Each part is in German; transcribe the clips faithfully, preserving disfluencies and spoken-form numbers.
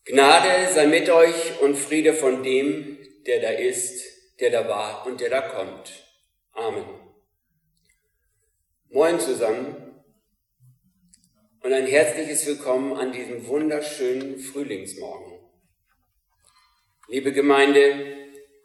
Gnade sei mit euch und Friede von dem, der da ist, der da war und der da kommt. Amen. Moin zusammen und ein herzliches Willkommen an diesem wunderschönen Frühlingsmorgen. Liebe Gemeinde,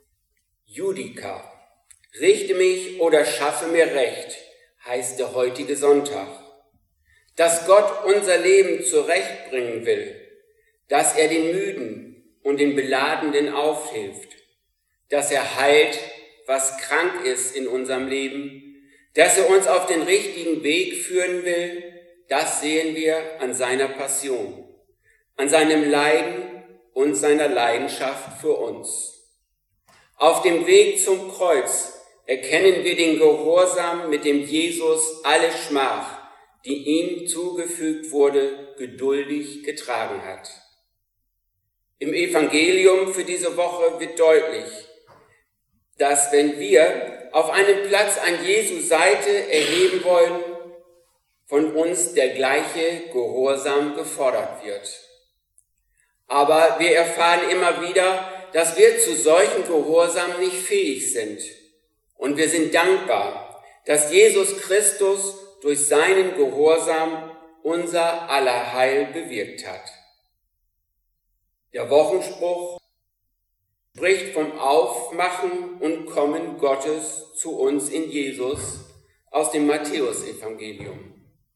Judika, richte mich oder schaffe mir Recht, heißt der heutige Sonntag. Dass Gott unser Leben zurechtbringen will, dass er den Müden und den Beladenen aufhilft, dass er heilt, was krank ist in unserem Leben, dass er uns auf den richtigen Weg führen will, das sehen wir an seiner Passion, an seinem Leiden und seiner Leidenschaft für uns. Auf dem Weg zum Kreuz erkennen wir den Gehorsam, mit dem Jesus alle Schmach, die ihm zugefügt wurde, geduldig getragen hat. Im Evangelium für diese Woche wird deutlich, dass wenn wir auf einem Platz an Jesu Seite erheben wollen, von uns der gleiche Gehorsam gefordert wird. Aber wir erfahren immer wieder, dass wir zu solchen Gehorsam nicht fähig sind. Und wir sind dankbar, dass Jesus Christus durch seinen Gehorsam unser aller Heil bewirkt hat. Der Wochenspruch spricht vom Aufmachen und Kommen Gottes zu uns in Jesus aus dem Matthäusevangelium.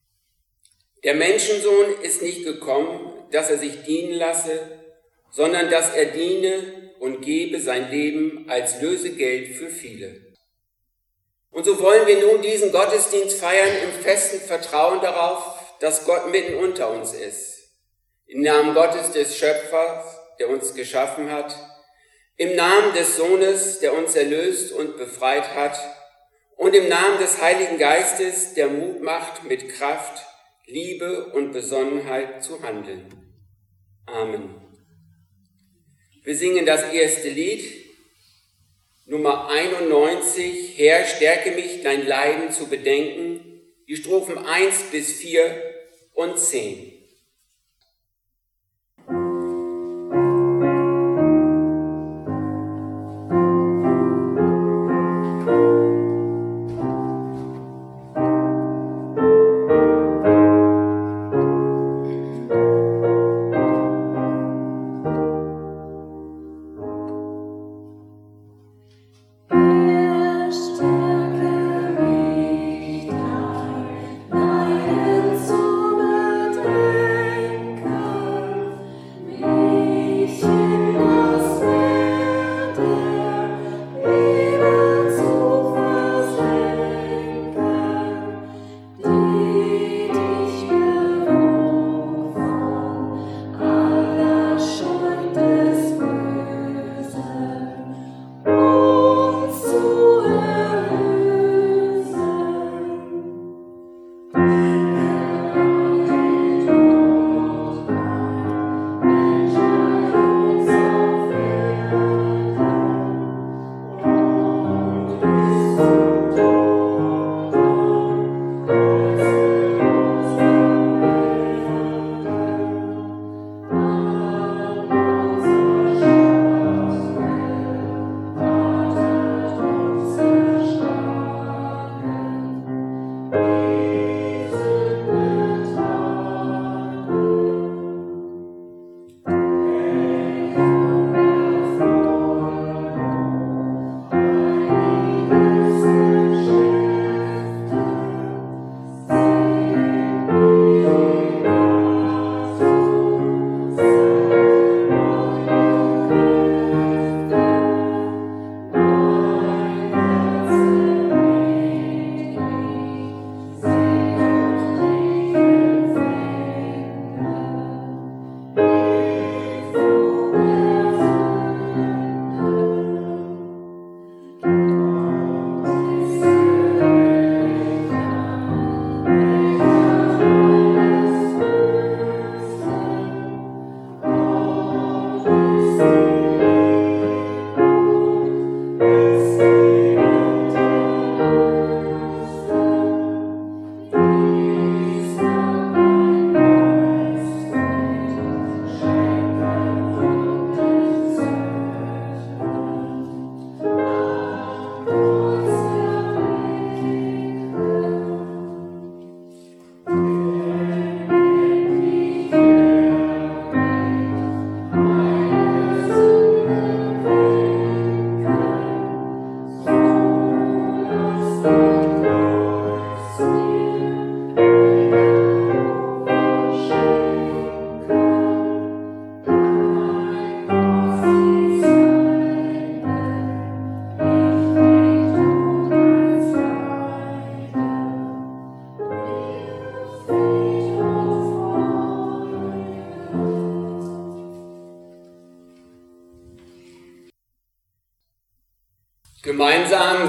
Der Menschensohn ist nicht gekommen, dass er sich dienen lasse, sondern dass er diene und gebe sein Leben als Lösegeld für viele. Und so wollen wir nun diesen Gottesdienst feiern im festen Vertrauen darauf, dass Gott mitten unter uns ist. Im Namen Gottes des Schöpfers, der uns geschaffen hat, im Namen des Sohnes, der uns erlöst und befreit hat, und im Namen des Heiligen Geistes, der Mut macht, mit Kraft, Liebe und Besonnenheit zu handeln. Amen. Wir singen das erste Lied, Nummer einundneunzig, Herr, stärke mich, dein Leiden zu bedenken, die Strophen eins bis vier und zehn. Stärke mich, dein Leiden zu bedenken.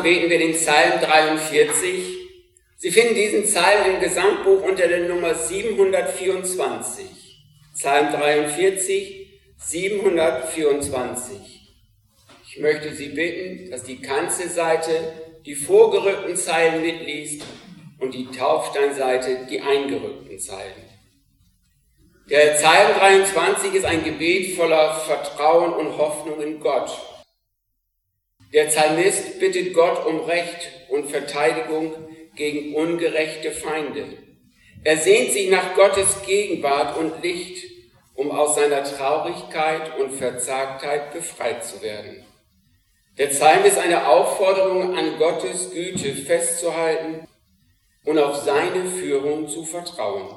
beten wir den Psalm dreiundvierzig. Sie finden diesen Psalm im Gesangbuch unter der Nummer siebenhundertvierundzwanzig. Psalm dreiundvierzig, siebenhundertvierundzwanzig. Ich möchte Sie bitten, dass die Kanzelseite die vorgerückten Zeilen mitliest und die Taufsteinseite die eingerückten Zeilen. Der Psalm dreiundzwanzig ist ein Gebet voller Vertrauen und Hoffnung in Gott. Der Psalmist bittet Gott um Recht und Verteidigung gegen ungerechte Feinde. Er sehnt sich nach Gottes Gegenwart und Licht, um aus seiner Traurigkeit und Verzagtheit befreit zu werden. Der Psalm ist eine Aufforderung, an Gottes Güte festzuhalten und auf seine Führung zu vertrauen.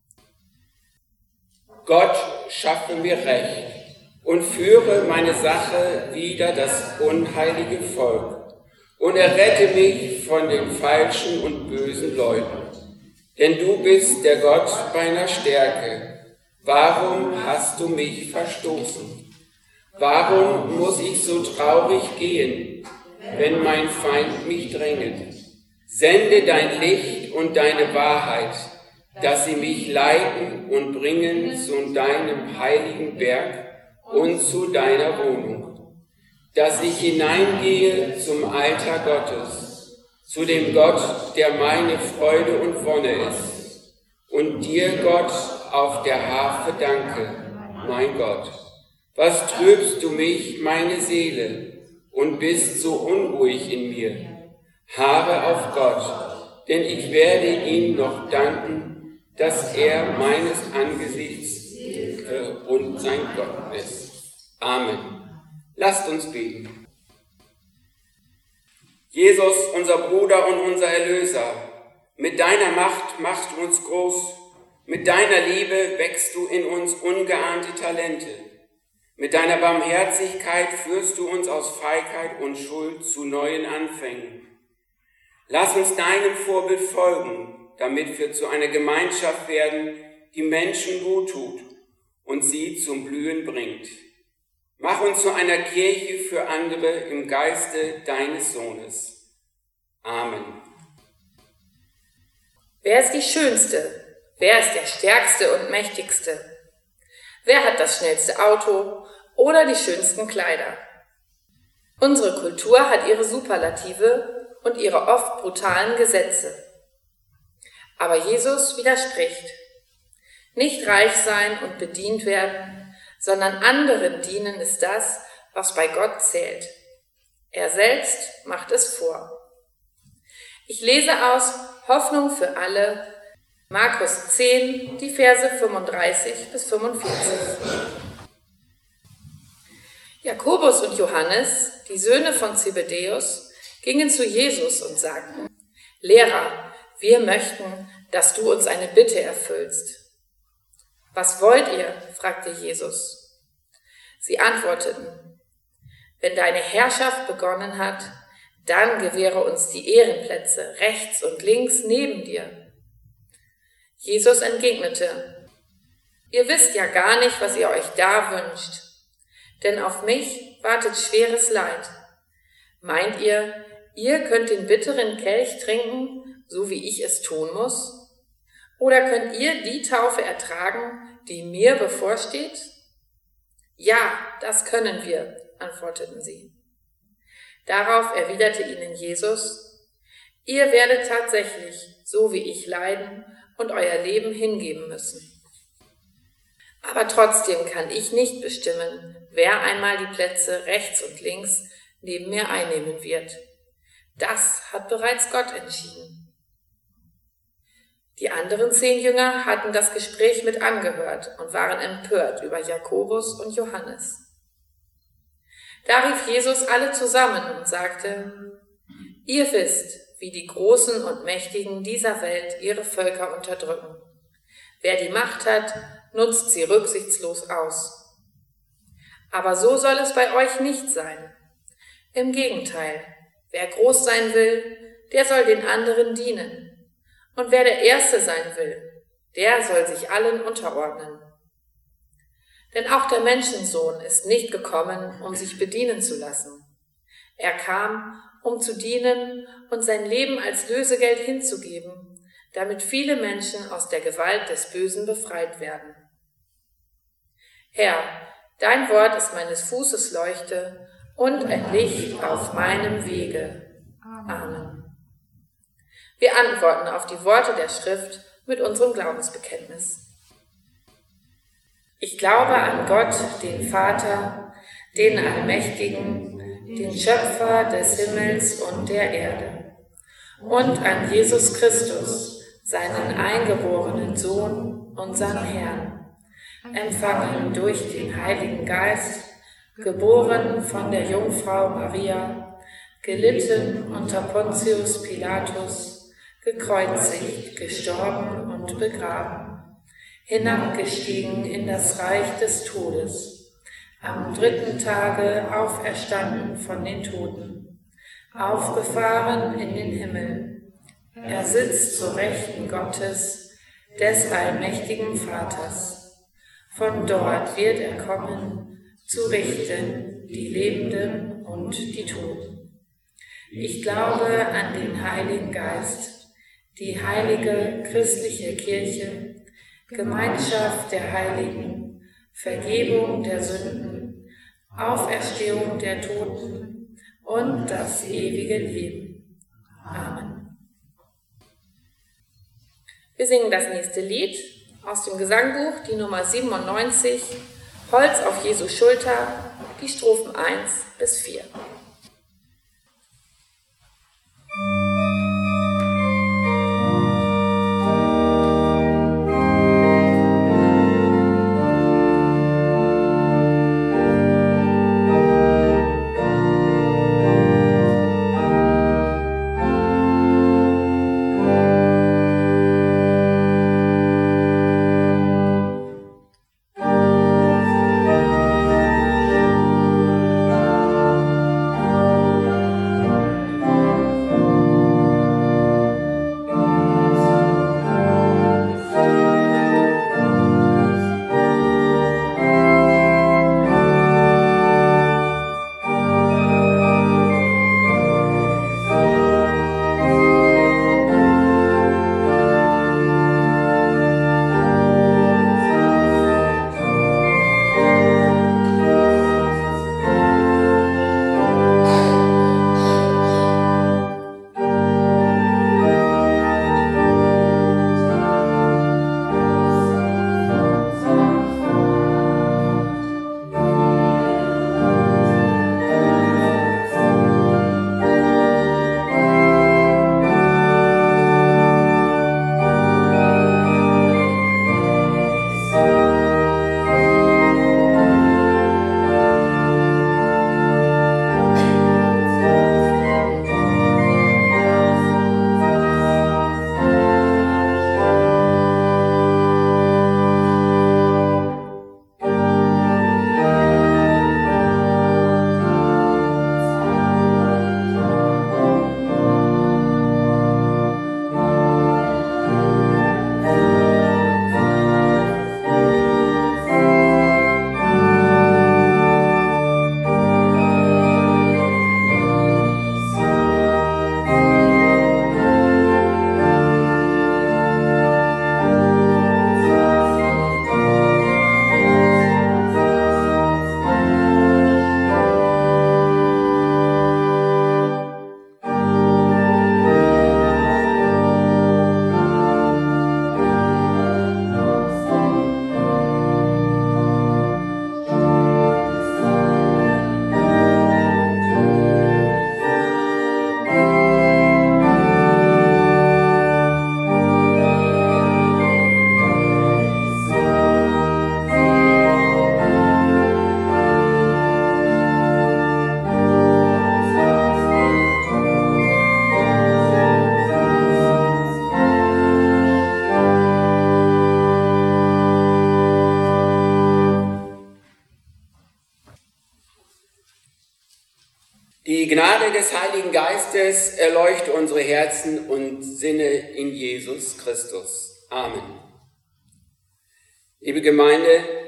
Gott, schaffe mir Recht und führe meine Sache wider das unheilige Volk und errette mich von den falschen und bösen Leuten. Denn du bist der Gott meiner Stärke. Warum hast du mich verstoßen? Warum muss ich so traurig gehen, wenn mein Feind mich drängt? Sende dein Licht und deine Wahrheit, dass sie mich leiten und bringen zu deinem heiligen Berg und zu deiner Wohnung, dass ich hineingehe zum Altar Gottes, zu dem Gott, der meine Freude und Wonne ist, und dir, Gott, auf der Harfe danke, mein Gott. Was trübst du mich, meine Seele, und bist so unruhig in mir? Harre auf Gott, denn ich werde ihm noch danken, dass er meines Angesichts Hilfe und sein Gott ist. Amen. Lasst uns beten. Jesus, unser Bruder und unser Erlöser, mit deiner Macht machst du uns groß, mit deiner Liebe wächst du in uns ungeahnte Talente. Mit deiner Barmherzigkeit führst du uns aus Feigheit und Schuld zu neuen Anfängen. Lass uns deinem Vorbild folgen, damit wir zu einer Gemeinschaft werden, die Menschen gut tut und sie zum Blühen bringt. Mach uns zu einer Kirche für andere im Geiste deines Sohnes. Amen. Wer ist die Schönste? Wer ist der Stärkste und Mächtigste? Wer hat das schnellste Auto oder die schönsten Kleider? Unsere Kultur hat ihre Superlative und ihre oft brutalen Gesetze. Aber Jesus widerspricht. Nicht reich sein und bedient werden, sondern anderen dienen ist das, was bei Gott zählt. Er selbst macht es vor. Ich lese aus Hoffnung für alle, Markus zehn, die Verse fünfunddreißig bis fünfundvierzig. Jakobus und Johannes, die Söhne von Zebedäus, gingen zu Jesus und sagten: Lehrer, wir möchten, dass du uns eine Bitte erfüllst. Was wollt ihr? Fragte Jesus. Sie antworteten: Wenn deine Herrschaft begonnen hat, dann gewähre uns die Ehrenplätze rechts und links neben dir. Jesus entgegnete: Ihr wisst ja gar nicht, was ihr euch da wünscht, denn auf mich wartet schweres Leid. Meint ihr, ihr könnt den bitteren Kelch trinken, so wie ich es tun muss? Oder könnt ihr die Taufe ertragen, die mir bevorsteht? Ja, das können wir, antworteten sie. Darauf erwiderte ihnen Jesus: Ihr werdet tatsächlich, so wie ich, leiden und euer Leben hingeben müssen. Aber trotzdem kann ich nicht bestimmen, wer einmal die Plätze rechts und links neben mir einnehmen wird. Das hat bereits Gott entschieden. Die anderen zehn Jünger hatten das Gespräch mit angehört und waren empört über Jakobus und Johannes. Da rief Jesus alle zusammen und sagte: Ihr wisst, wie die Großen und Mächtigen dieser Welt ihre Völker unterdrücken. Wer die Macht hat, nutzt sie rücksichtslos aus. Aber so soll es bei euch nicht sein. Im Gegenteil, wer groß sein will, der soll den anderen dienen. Und wer der Erste sein will, der soll sich allen unterordnen. Denn auch der Menschensohn ist nicht gekommen, um sich bedienen zu lassen. Er kam, um zu dienen und sein Leben als Lösegeld hinzugeben, damit viele Menschen aus der Gewalt des Bösen befreit werden. Herr, dein Wort ist meines Fußes Leuchte und ein Licht auf meinem Wege. Amen. Wir antworten auf die Worte der Schrift mit unserem Glaubensbekenntnis. Ich glaube an Gott, den Vater, den Allmächtigen, den Schöpfer des Himmels und der Erde, und an Jesus Christus, seinen eingeborenen Sohn, unseren Herrn, empfangen durch den Heiligen Geist, geboren von der Jungfrau Maria, gelitten unter Pontius Pilatus, gekreuzigt, gestorben und begraben, hinabgestiegen in das Reich des Todes, am dritten Tage auferstanden von den Toten, aufgefahren in den Himmel. Er sitzt zur Rechten Gottes, des allmächtigen Vaters. Von dort wird er kommen, zu richten die Lebenden und die Toten. Ich glaube an den Heiligen Geist, die heilige christliche Kirche, Gemeinschaft der Heiligen, Vergebung der Sünden, Auferstehung der Toten und das ewige Leben. Amen. Wir singen das nächste Lied aus dem Gesangbuch, die Nummer siebenundneunzig, Holz auf Jesu Schulter, die Strophen eins bis vier. Die Gnade des Heiligen Geistes erleuchte unsere Herzen und Sinne in Jesus Christus. Amen. Liebe Gemeinde,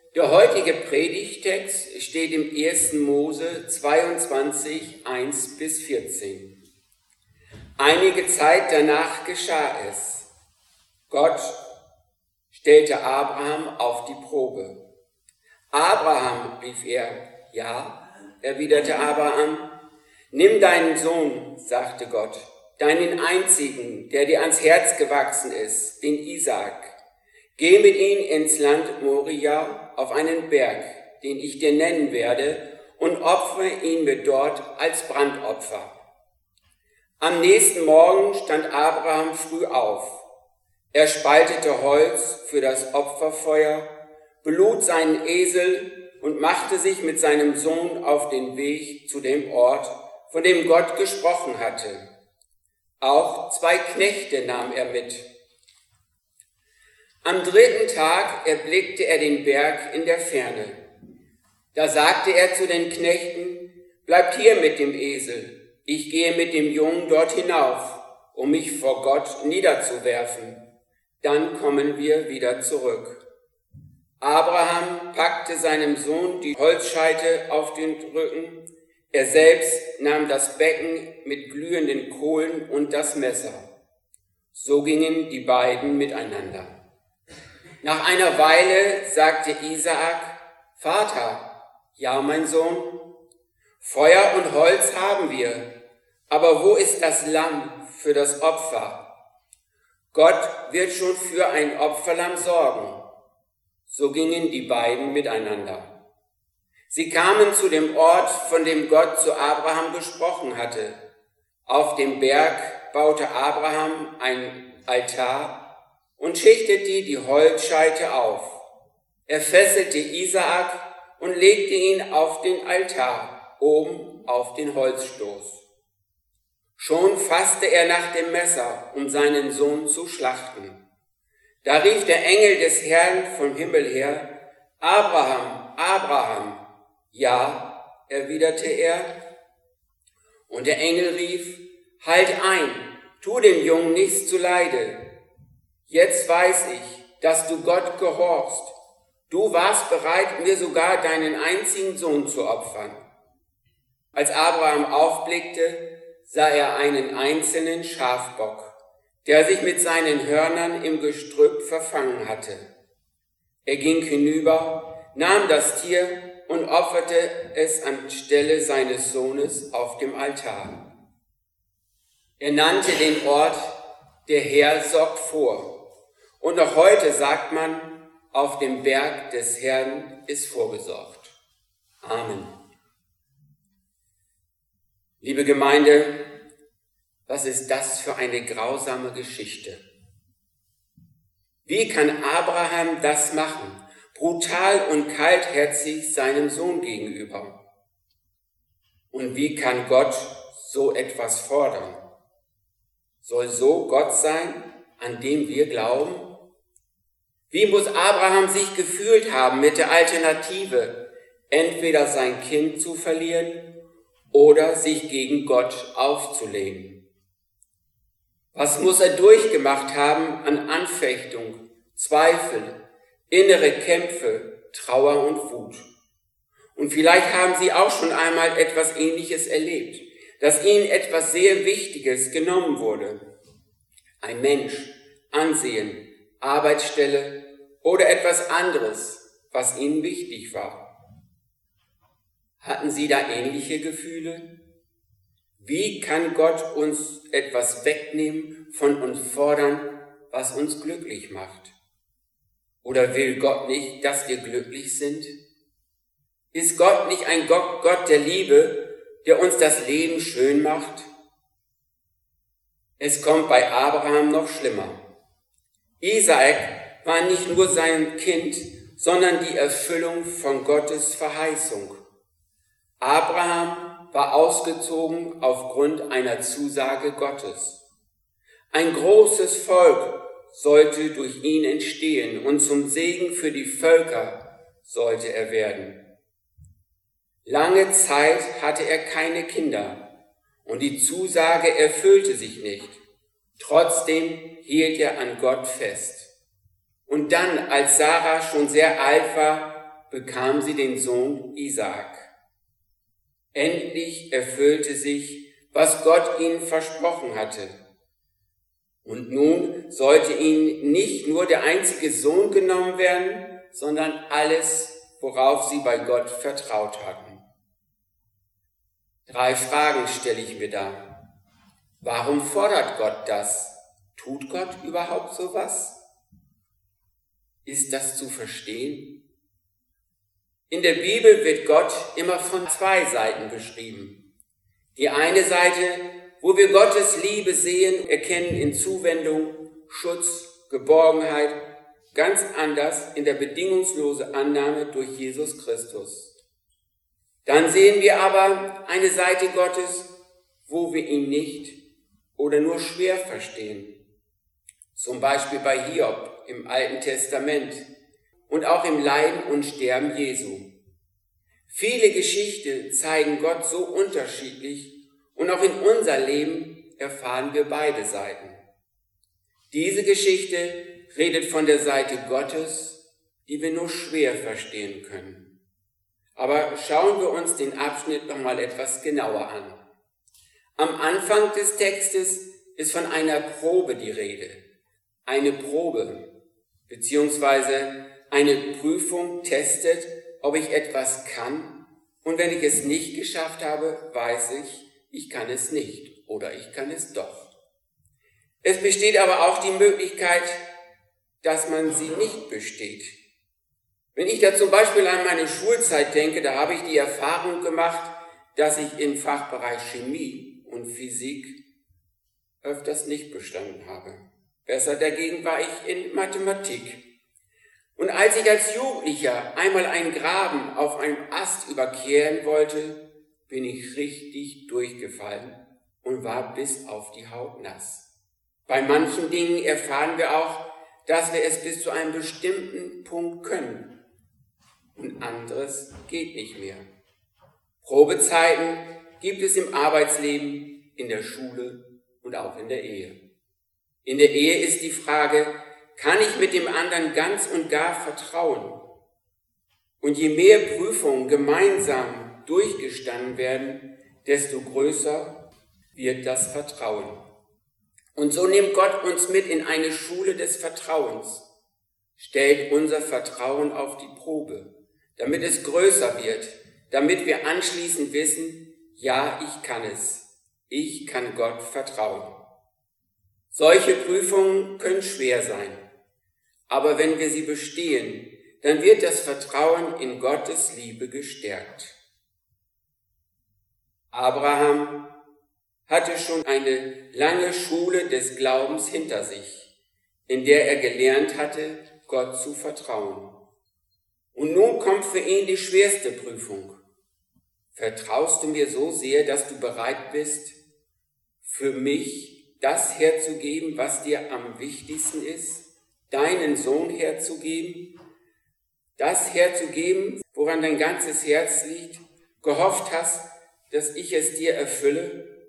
Der heutige Predigtext steht im ersten Mose zweiundzwanzig, eins bis vierzehn. Einige Zeit danach geschah es. Gott stellte Abraham auf die Probe. Abraham, rief er. Ja, erwiderte Abraham. Nimm deinen Sohn, sagte Gott, deinen einzigen, der dir ans Herz gewachsen ist, den Isaak. Geh mit ihm ins Land Moria auf einen Berg, den ich dir nennen werde, und opfere ihn mir dort als Brandopfer. Am nächsten Morgen stand Abraham früh auf. Er spaltete Holz für das Opferfeuer, belud seinen Esel und machte sich mit seinem Sohn auf den Weg zu dem Ort, von dem Gott gesprochen hatte. Auch zwei Knechte nahm er mit. Am dritten Tag erblickte er den Berg in der Ferne. Da sagte er zu den Knechten, bleibt hier mit dem Esel, ich gehe mit dem Jungen dort hinauf, um mich vor Gott niederzuwerfen. Dann kommen wir wieder zurück. Abraham packte seinem Sohn die Holzscheite auf den Rücken, er selbst nahm das Becken mit glühenden Kohlen und das Messer. So gingen die beiden miteinander. Nach einer Weile sagte Isaak, Vater, ja, mein Sohn, Feuer und Holz haben wir, aber wo ist das Lamm für das Opfer? Gott wird schon für ein Opferlamm sorgen. So gingen die beiden miteinander. Sie kamen zu dem Ort, von dem Gott zu Abraham gesprochen hatte. Auf dem Berg baute Abraham ein Altar und schichtete die Holzscheite auf. Er fesselte Isaak und legte ihn auf den Altar, oben auf den Holzstoß. Schon fasste er nach dem Messer, um seinen Sohn zu schlachten. Da rief der Engel des Herrn vom Himmel her, Abraham, Abraham. Ja, erwiderte er. Und der Engel rief, halt ein, tu dem Jungen nichts zuleide. Jetzt weiß ich, dass du Gott gehorchst. Du warst bereit, mir sogar deinen einzigen Sohn zu opfern. Als Abraham aufblickte, sah er einen einzelnen Schafbock, der sich mit seinen Hörnern im Gestrüpp verfangen hatte. Er ging hinüber, nahm das Tier und opferte es anstelle seines Sohnes auf dem Altar. Er nannte den Ort, der Herr sorgt vor. Und noch heute sagt man, auf dem Berg des Herrn ist vorgesorgt. Amen. Liebe Gemeinde, was ist das für eine grausame Geschichte? Wie kann Abraham das machen? Brutal und kaltherzig seinem Sohn gegenüber. Und wie kann Gott so etwas fordern? Soll so Gott sein, an dem wir glauben? Wie muss Abraham sich gefühlt haben mit der Alternative, entweder sein Kind zu verlieren oder sich gegen Gott aufzulehnen? Was muss er durchgemacht haben an Anfechtung, Zweifel, innere Kämpfe, Trauer und Wut? Und vielleicht haben Sie auch schon einmal etwas Ähnliches erlebt, dass Ihnen etwas sehr Wichtiges genommen wurde. Ein Mensch, Ansehen, Arbeitsstelle oder etwas anderes, was Ihnen wichtig war. Hatten Sie da ähnliche Gefühle? Wie kann Gott uns etwas wegnehmen, von uns fordern, was uns glücklich macht? Oder will Gott nicht, dass wir glücklich sind? Ist Gott nicht ein Gott, Gott der Liebe, der uns das Leben schön macht? Es kommt bei Abraham noch schlimmer. Isaak war nicht nur sein Kind, sondern die Erfüllung von Gottes Verheißung. Abraham war ausgezogen aufgrund einer Zusage Gottes. Ein großes Volk sollte durch ihn entstehen und zum Segen für die Völker sollte er werden. Lange Zeit hatte er keine Kinder und die Zusage erfüllte sich nicht. Trotzdem hielt er an Gott fest. Und dann, als Sarah schon sehr alt war, bekam sie den Sohn Isaak. Endlich erfüllte sich, was Gott ihnen versprochen hatte. Und nun sollte ihnen nicht nur der einzige Sohn genommen werden, sondern alles, worauf sie bei Gott vertraut hatten. Drei Fragen stelle ich mir da. Warum fordert Gott das? Tut Gott überhaupt sowas? Ist das zu verstehen? In der Bibel wird Gott immer von zwei Seiten beschrieben. Die eine Seite, wo wir Gottes Liebe sehen, erkennen in Zuwendung, Schutz, Geborgenheit, ganz anders in der bedingungslosen Annahme durch Jesus Christus. Dann sehen wir aber eine Seite Gottes, wo wir ihn nicht oder nur schwer verstehen. Zum Beispiel bei Hiob im Alten Testament und auch im Leiden und Sterben Jesu. Viele Geschichten zeigen Gott so unterschiedlich und auch in unser Leben erfahren wir beide Seiten. Diese Geschichte redet von der Seite Gottes, die wir nur schwer verstehen können. Aber schauen wir uns den Abschnitt nochmal etwas genauer an. Am Anfang des Textes ist von einer Probe die Rede. Eine Probe, beziehungsweise eine Prüfung testet, ob ich etwas kann, und wenn ich es nicht geschafft habe, weiß ich, ich kann es nicht oder ich kann es doch. Es besteht aber auch die Möglichkeit, dass man sie nicht besteht. Wenn ich da zum Beispiel an meine Schulzeit denke, da habe ich die Erfahrung gemacht, dass ich im Fachbereich Chemie und Physik öfters nicht bestanden habe. Besser dagegen war ich in Mathematik. Und als ich als Jugendlicher einmal einen Graben auf einem Ast überqueren wollte, bin ich richtig durchgefallen und war bis auf die Haut nass. Bei manchen Dingen erfahren wir auch, dass wir es bis zu einem bestimmten Punkt können. Und anderes geht nicht mehr. Probezeiten gibt es im Arbeitsleben, in der Schule und auch in der Ehe. In der Ehe ist die Frage, kann ich mit dem anderen ganz und gar vertrauen? Und je mehr Prüfungen gemeinsam durchgestanden werden, desto größer wird das Vertrauen. Und so nimmt Gott uns mit in eine Schule des Vertrauens, stellt unser Vertrauen auf die Probe, damit es größer wird, damit wir anschließend wissen, ja, ich kann es, ich kann Gott vertrauen. Solche Prüfungen können schwer sein. Aber wenn wir sie bestehen, dann wird das Vertrauen in Gottes Liebe gestärkt. Abraham hatte schon eine lange Schule des Glaubens hinter sich, in der er gelernt hatte, Gott zu vertrauen. Und nun kommt für ihn die schwerste Prüfung. Vertraust du mir so sehr, dass du bereit bist, für mich das herzugeben, was dir am wichtigsten ist? Deinen Sohn herzugeben, das herzugeben, woran dein ganzes Herz liegt, gehofft hast, dass ich es dir erfülle?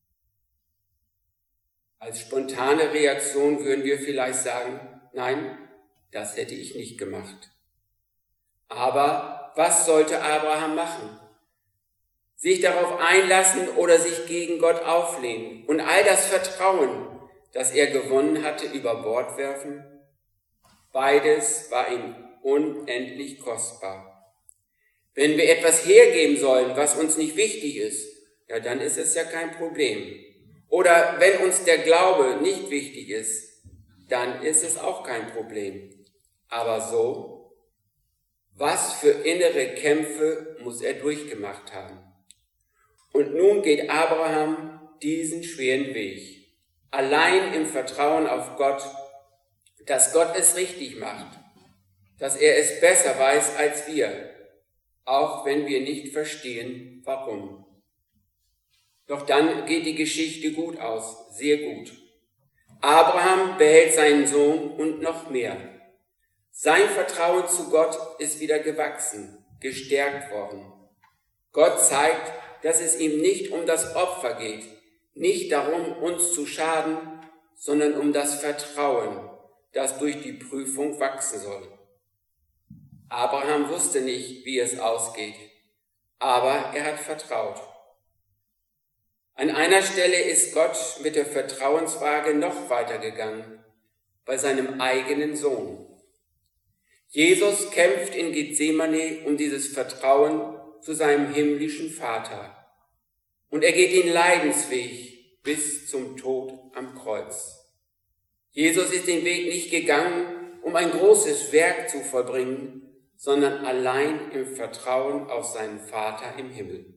Als spontane Reaktion würden wir vielleicht sagen, nein, das hätte ich nicht gemacht. Aber was sollte Abraham machen? Sich darauf einlassen oder sich gegen Gott auflehnen und all das Vertrauen, das er gewonnen hatte, über Bord werfen? Beides war ihm unendlich kostbar. Wenn wir etwas hergeben sollen, was uns nicht wichtig ist, ja, dann ist es ja kein Problem. Oder wenn uns der Glaube nicht wichtig ist, dann ist es auch kein Problem. Aber so, was für innere Kämpfe muss er durchgemacht haben? Und nun geht Abraham diesen schweren Weg, allein im Vertrauen auf Gott, dass Gott es richtig macht, dass er es besser weiß als wir, auch wenn wir nicht verstehen, warum. Doch dann geht die Geschichte gut aus, sehr gut. Abraham behält seinen Sohn und noch mehr. Sein Vertrauen zu Gott ist wieder gewachsen, gestärkt worden. Gott zeigt, dass es ihm nicht um das Opfer geht, nicht darum, uns zu schaden, sondern um das Vertrauen, das durch die Prüfung wachsen soll. Abraham wusste nicht, wie es ausgeht, aber er hat vertraut. An einer Stelle ist Gott mit der Vertrauensfrage noch weitergegangen, bei seinem eigenen Sohn. Jesus kämpft in Gethsemane um dieses Vertrauen zu seinem himmlischen Vater. Und er geht den Leidensweg bis zum Tod am Kreuz. Jesus ist den Weg nicht gegangen, um ein großes Werk zu vollbringen, sondern allein im Vertrauen auf seinen Vater im Himmel.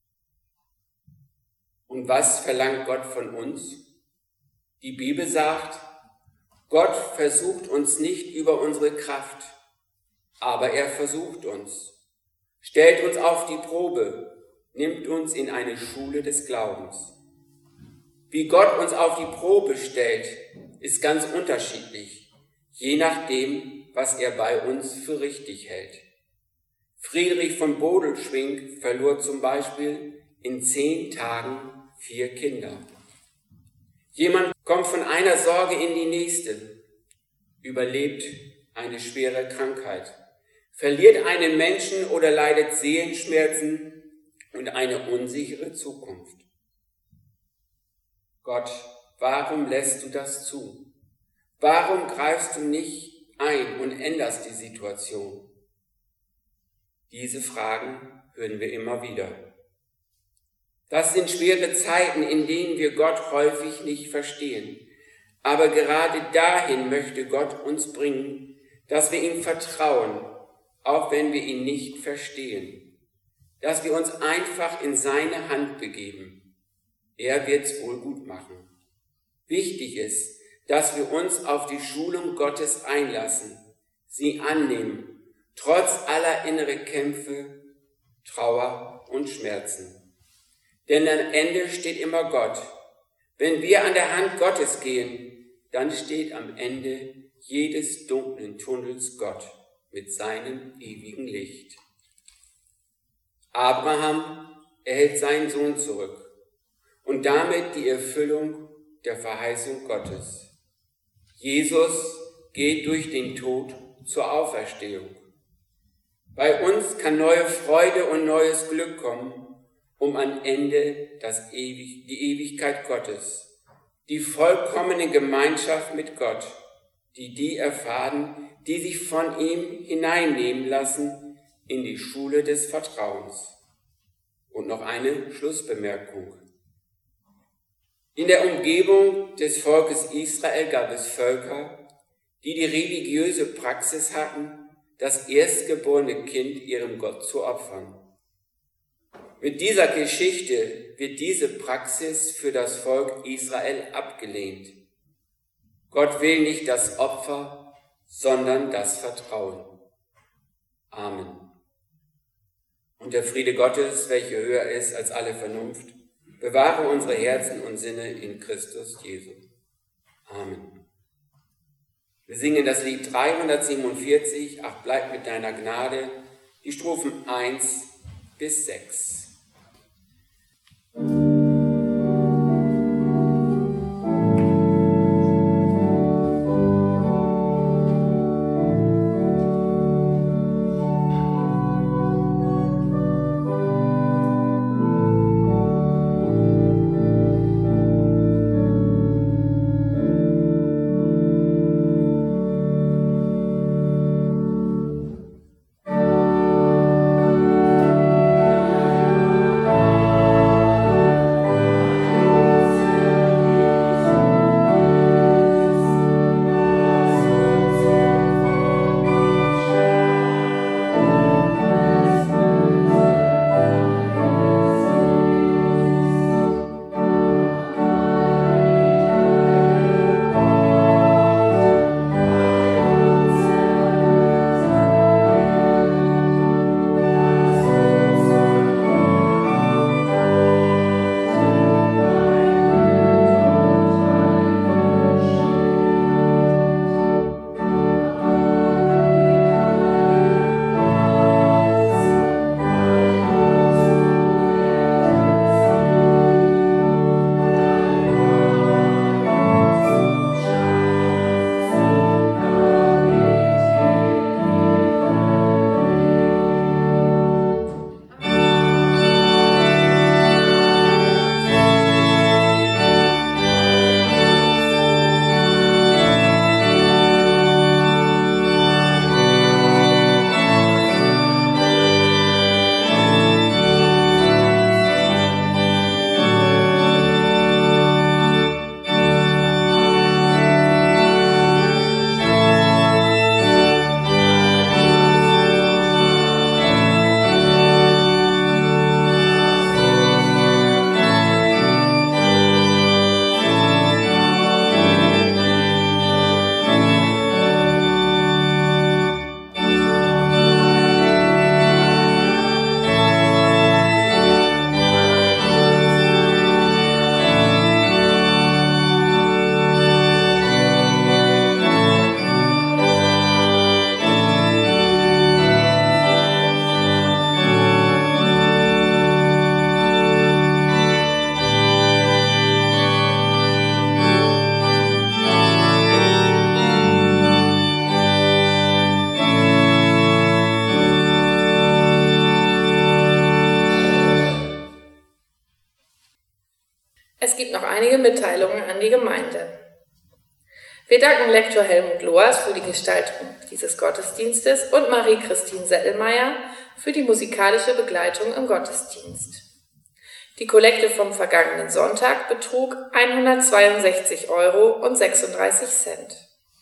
Und was verlangt Gott von uns? Die Bibel sagt, Gott versucht uns nicht über unsere Kraft, aber er versucht uns, stellt uns auf die Probe, nimmt uns in eine Schule des Glaubens. Wie Gott uns auf die Probe stellt, ist ganz unterschiedlich, je nachdem, was er bei uns für richtig hält. Friedrich von Bodelschwingh verlor zum Beispiel in zehn Tagen vier Kinder. Jemand kommt von einer Sorge in die nächste, überlebt eine schwere Krankheit, verliert einen Menschen oder leidet Seelenschmerzen und eine unsichere Zukunft. Gott, warum lässt du das zu? Warum greifst du nicht ein und änderst die Situation? Diese Fragen hören wir immer wieder. Das sind schwere Zeiten, in denen wir Gott häufig nicht verstehen. Aber gerade dahin möchte Gott uns bringen, dass wir ihm vertrauen, auch wenn wir ihn nicht verstehen. Dass wir uns einfach in seine Hand begeben. Er wird's wohl gut machen. Wichtig ist, dass wir uns auf die Schulung Gottes einlassen, sie annehmen, trotz aller inneren Kämpfe, Trauer und Schmerzen. Denn am Ende steht immer Gott. Wenn wir an der Hand Gottes gehen, dann steht am Ende jedes dunklen Tunnels Gott mit seinem ewigen Licht. Abraham erhält seinen Sohn zurück und damit die Erfüllung der Verheißung Gottes. Jesus geht durch den Tod zur Auferstehung. Bei uns kann neue Freude und neues Glück kommen, um am Ende das Ewig, die Ewigkeit Gottes, die vollkommene Gemeinschaft mit Gott, die die erfahren, die sich von ihm hineinnehmen lassen in die Schule des Vertrauens. Und noch eine Schlussbemerkung. In der Umgebung des Volkes Israel gab es Völker, die die religiöse Praxis hatten, das erstgeborene Kind ihrem Gott zu opfern. Mit dieser Geschichte wird diese Praxis für das Volk Israel abgelehnt. Gott will nicht das Opfer, sondern das Vertrauen. Amen. Und der Friede Gottes, welcher höher ist als alle Vernunft, bewahre unsere Herzen und Sinne in Christus Jesus. Amen. Wir singen das Lied dreihundertsiebenundvierzig, Ach, bleib mit deiner Gnade, die Strophen eins bis sechs. Thank einige Mitteilungen an die Gemeinde. Wir danken Lektor Helmut Loas für die Gestaltung dieses Gottesdienstes und Marie-Christine Settelmeier für die musikalische Begleitung im Gottesdienst. Die Kollekte vom vergangenen Sonntag betrug hundertzweiundsechzig Euro und sechsunddreißig Cent.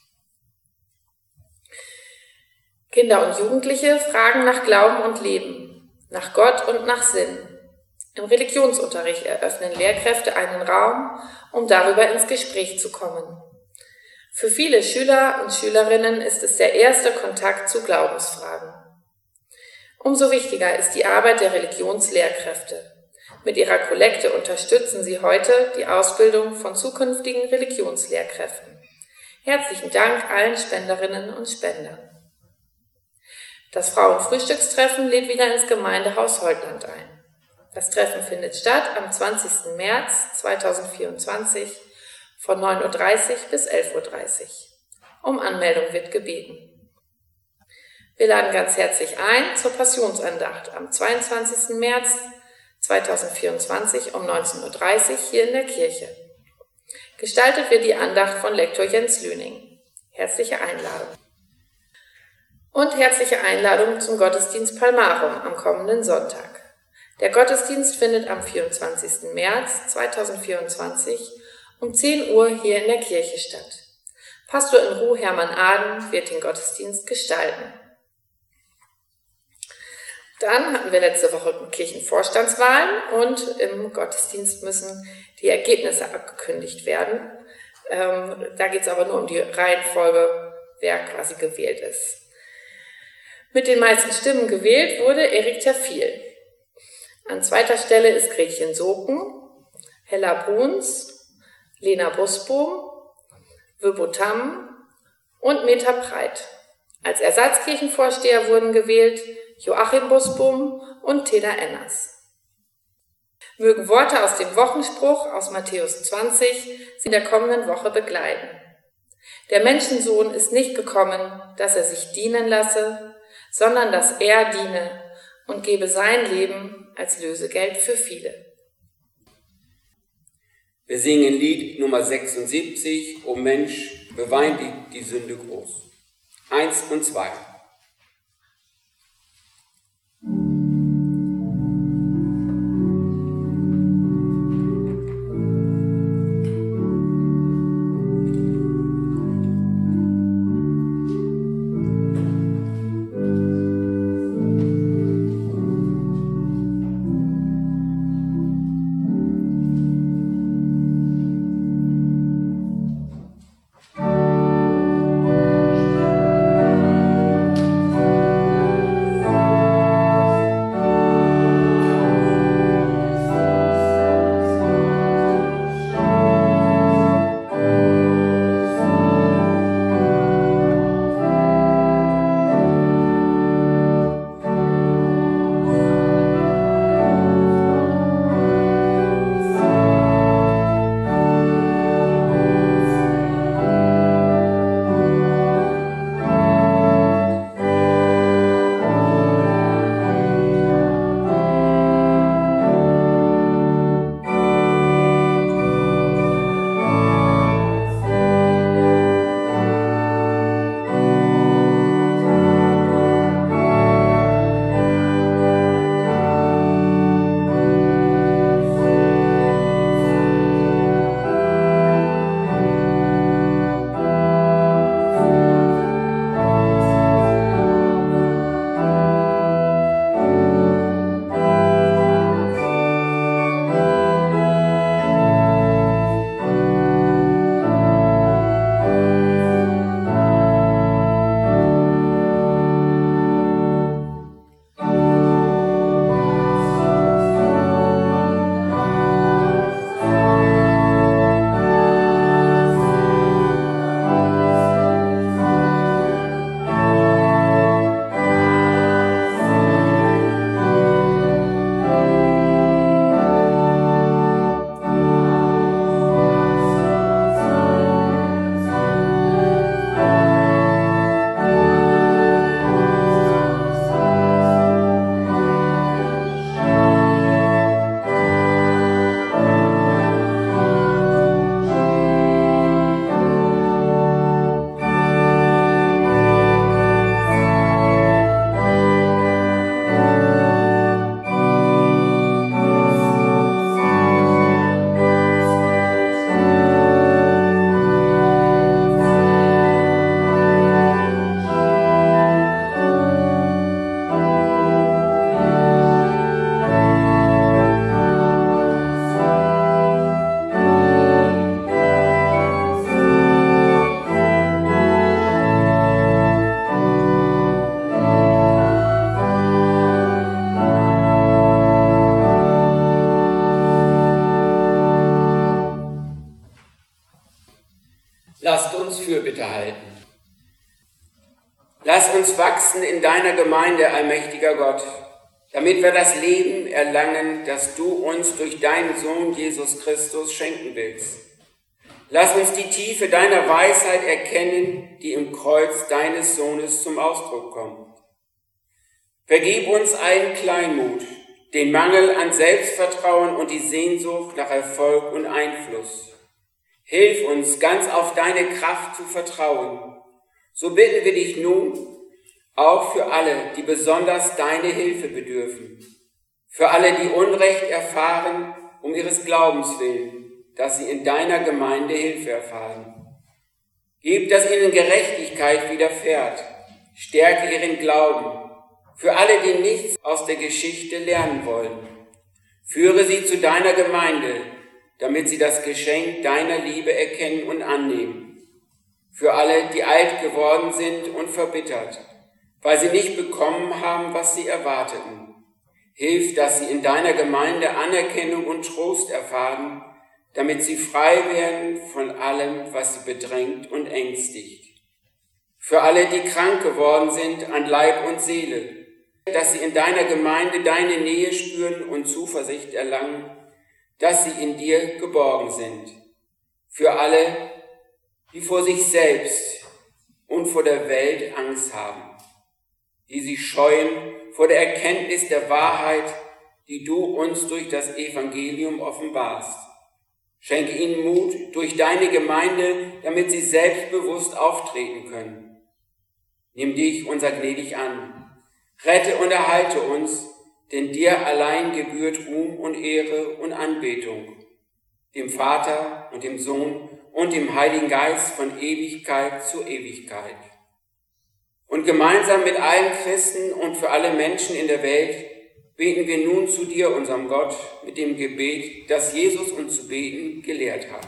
Kinder und Jugendliche fragen nach Glauben und Leben, nach Gott und nach Sinn. Im Religionsunterricht eröffnen Lehrkräfte einen Raum, um darüber ins Gespräch zu kommen. Für viele Schüler und Schülerinnen ist es der erste Kontakt zu Glaubensfragen. Umso wichtiger ist die Arbeit der Religionslehrkräfte. Mit ihrer Kollekte unterstützen sie heute die Ausbildung von zukünftigen Religionslehrkräften. Herzlichen Dank allen Spenderinnen und Spendern. Das Frauenfrühstückstreffen lädt wieder ins Gemeindehaus Holtland ein. Das Treffen findet statt am zwanzigsten März zweitausendvierundzwanzig von neun Uhr dreißig bis elf Uhr dreißig. Um Anmeldung wird gebeten. Wir laden ganz herzlich ein zur Passionsandacht am zweiundzwanzigsten März zweitausendvierundzwanzig um neunzehn Uhr dreißig hier in der Kirche. Gestaltet wird die Andacht von Lektor Jens Lüning. Herzliche Einladung. Und herzliche Einladung zum Gottesdienst Palmarum am kommenden Sonntag. Der Gottesdienst findet am vierundzwanzigsten März zweitausendvierundzwanzig um zehn Uhr hier in der Kirche statt. Pastor in Ruhe Hermann Aden wird den Gottesdienst gestalten. Dann hatten wir letzte Woche Kirchenvorstandswahlen und im Gottesdienst müssen die Ergebnisse abgekündigt werden. Ähm, da geht es aber nur um die Reihenfolge, wer quasi gewählt ist. Mit den meisten Stimmen gewählt wurde Erik Terfiel. An zweiter Stelle ist Gretchen Soken, Hella Bruns, Lena Busbohm, Wöbo Tam und Meta Breit. Als Ersatzkirchenvorsteher wurden gewählt Joachim Busbohm und Teda Enners. Mögen Worte aus dem Wochenspruch aus Matthäus zwanzig Sie in der kommenden Woche begleiten. Der Menschensohn ist nicht gekommen, dass er sich dienen lasse, sondern dass er diene und gebe sein Leben als Lösegeld für viele. Wir singen Lied Nummer sechsundsiebzig, O Mensch, bewein die, die Sünde groß. Eins und zwei. Thank wachsen in deiner Gemeinde, allmächtiger Gott, damit wir das Leben erlangen, das du uns durch deinen Sohn Jesus Christus schenken willst. Lass uns die Tiefe deiner Weisheit erkennen, die im Kreuz deines Sohnes zum Ausdruck kommt. Vergib uns allen Kleinmut, den Mangel an Selbstvertrauen und die Sehnsucht nach Erfolg und Einfluss. Hilf uns, ganz auf deine Kraft zu vertrauen. So bitten wir dich nun, auch für alle, die besonders deine Hilfe bedürfen, für alle, die Unrecht erfahren, um ihres Glaubens willen, dass sie in deiner Gemeinde Hilfe erfahren. Gib, dass ihnen Gerechtigkeit widerfährt, stärke ihren Glauben, für alle, die nichts aus der Geschichte lernen wollen. Führe sie zu deiner Gemeinde, damit sie das Geschenk deiner Liebe erkennen und annehmen. Für alle, die alt geworden sind und verbittert, weil sie nicht bekommen haben, was sie erwarteten. Hilf, dass sie in deiner Gemeinde Anerkennung und Trost erfahren, damit sie frei werden von allem, was sie bedrängt und ängstigt. Für alle, die krank geworden sind an Leib und Seele, dass sie in deiner Gemeinde deine Nähe spüren und Zuversicht erlangen, dass sie in dir geborgen sind. Für alle, die vor sich selbst und vor der Welt Angst haben, die sich scheuen vor der Erkenntnis der Wahrheit, die du uns durch das Evangelium offenbarst. Schenke ihnen Mut durch deine Gemeinde, damit sie selbstbewusst auftreten können. Nimm dich unser gnädig an. Rette und erhalte uns, denn dir allein gebührt Ruhm und Ehre und Anbetung, dem Vater und dem Sohn und dem Heiligen Geist von Ewigkeit zu Ewigkeit. Und gemeinsam mit allen Christen und für alle Menschen in der Welt beten wir nun zu dir, unserem Gott, mit dem Gebet, das Jesus uns zu beten gelehrt hat.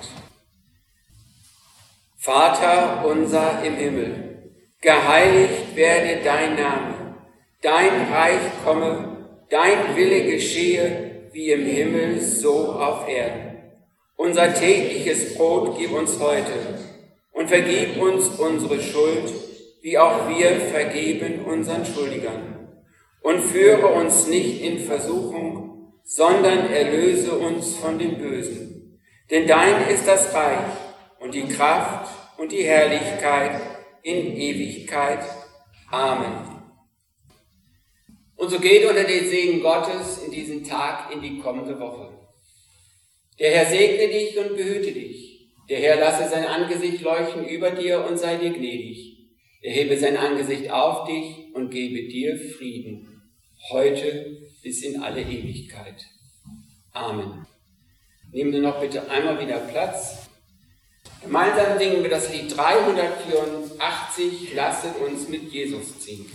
Vater unser im Himmel, geheiligt werde dein Name. Dein Reich komme, dein Wille geschehe, wie im Himmel, so auf Erden. Unser tägliches Brot gib uns heute und vergib uns unsere Schuld, wie auch wir vergeben unseren Schuldigern. Und führe uns nicht in Versuchung, sondern erlöse uns von dem Bösen. Denn dein ist das Reich und die Kraft und die Herrlichkeit in Ewigkeit. Amen. Und so geht unter den Segen Gottes in diesen Tag in die kommende Woche. Der Herr segne dich und behüte dich. Der Herr lasse sein Angesicht leuchten über dir und sei dir gnädig. Er hebe sein Angesicht auf dich und gebe dir Frieden, heute bis in alle Ewigkeit. Amen. Nehmen wir noch bitte einmal wieder Platz. Gemeinsam singen wir das Lied dreihundertvierundachtzig, Lasset uns mit Jesus ziehen.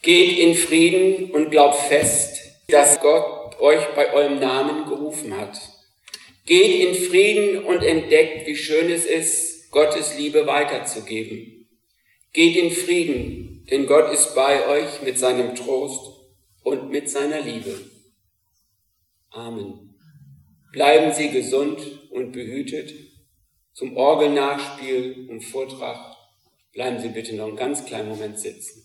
Geht in Frieden und glaubt fest, dass Gott euch bei eurem Namen gerufen hat. Geht in Frieden und entdeckt, wie schön es ist, Gottes Liebe weiterzugeben. Geht in Frieden, denn Gott ist bei euch mit seinem Trost und mit seiner Liebe. Amen. Bleiben Sie gesund und behütet. Zum Orgelnachspiel und Vortrag bleiben Sie bitte noch einen ganz kleinen Moment sitzen.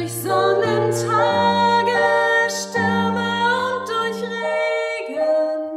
Tage, Stürme und durch Regen.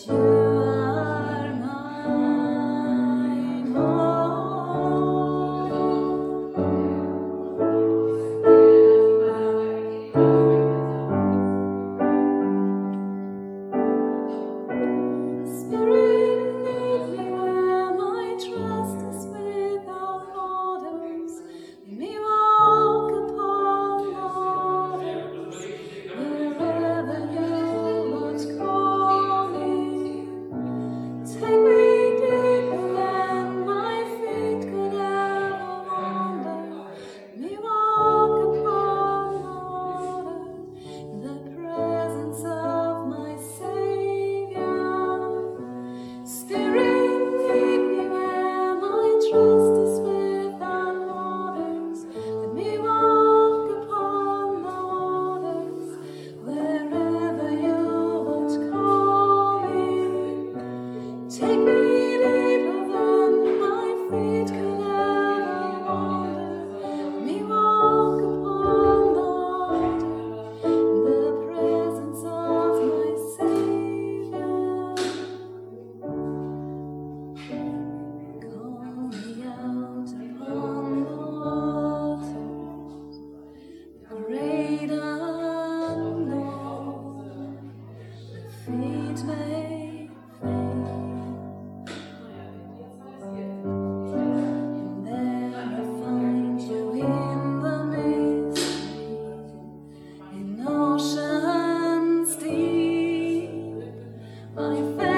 My